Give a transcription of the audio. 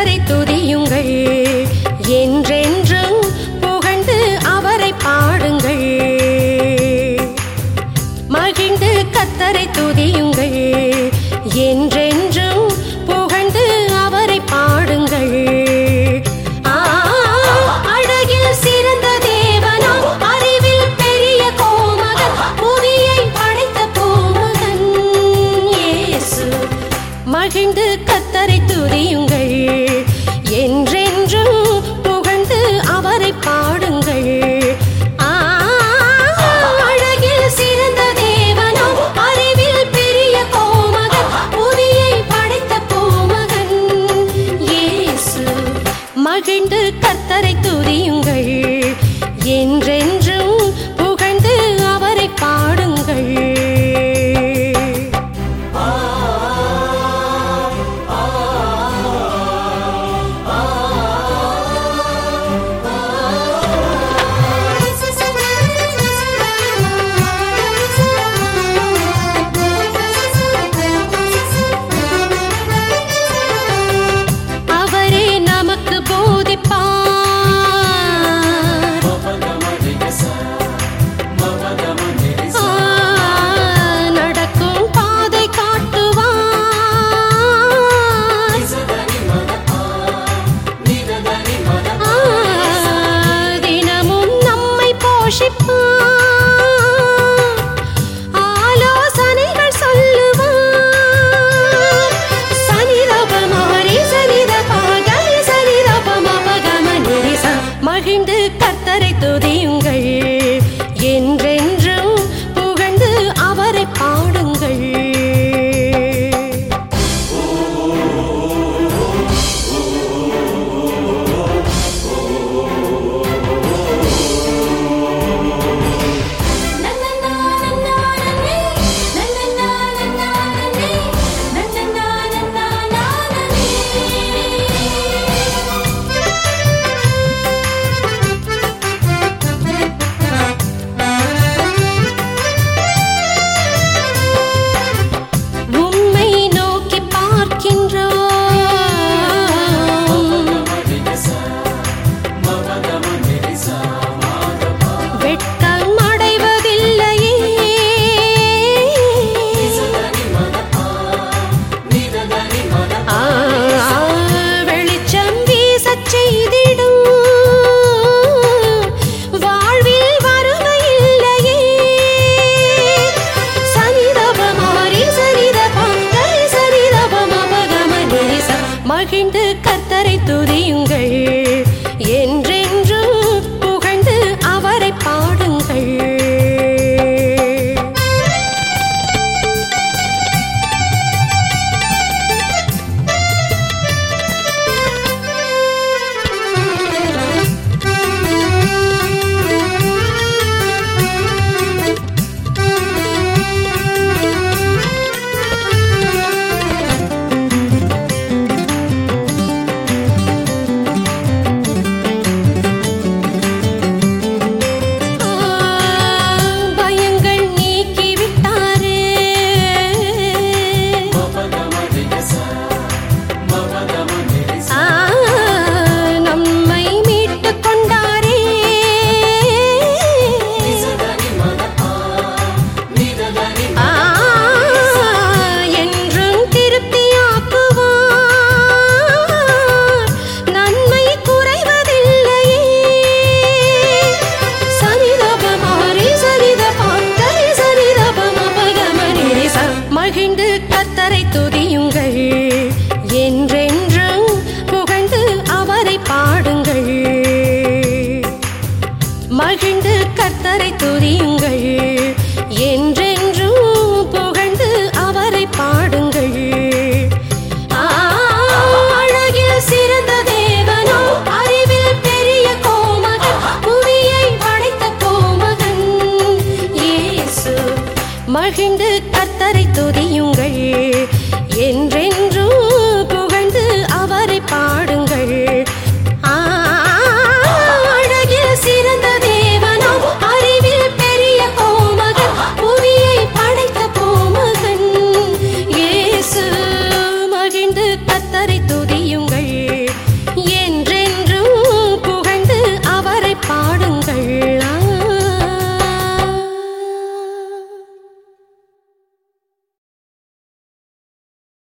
கர்த்தரை துதியுங்கள், என்றென்றும் புகழ்ந்து அவரை பாடுங்கள். மகிழ்ந்து கர்த்தரை துதியுங்கள், என்றென்றும் புகழ்ந்து அவரை பாடுங்கள். அழகில் சிறந்த தேவனாம், அறிவில் பெரிய கோமகன், புவியை படைத்த பூமகன் இயேசு. மகிழ்ந்து கர்த்தரை துதியுங்கள், என்றென்றும் புகழ்ந்து அவரை பாடுங்கள். அழகில் சிறந்த தேவனாம், அறிவில் பெரிய கோமகன், புவியை படைத்த பூமகன் இயேசு. மகிழ்ந்து கர்த்தரை துதியுங்கள், என்றென்றும் புகழ்ந்து அவரை பாடுங்கள். அவரே நமக்கு போதிப்பார், நடக்கும் பாதை காட்டுவார். தினமும் நம்மை போஷிப்பார், ஆலோசனைகள் சொல்லுவார். சனிதபமாரி சனிதபாகரி சனிதபமபகமனிரிசா. மகிழ்ந்து கர்த்தரை துதியுங்கள், என்றென்றும் புகழ்ந்து அவரை பாடுங்கள். உம்மை நோக்கி பார்க்கின்றோம், வெட்கம் அடைவதில்லையே. வெளிச்சம் வீசச் செய்திடும், வாழ்வில் வறுமையில்லையே. சனிதபமாரி சனிதபாகரி சனிதபமபகமனிரிசா. மகிழ்ந்து கர்த்தரை துதியுங்கள், என்றென்றும் புகழ்ந்து அவரை பாடுங்கள்.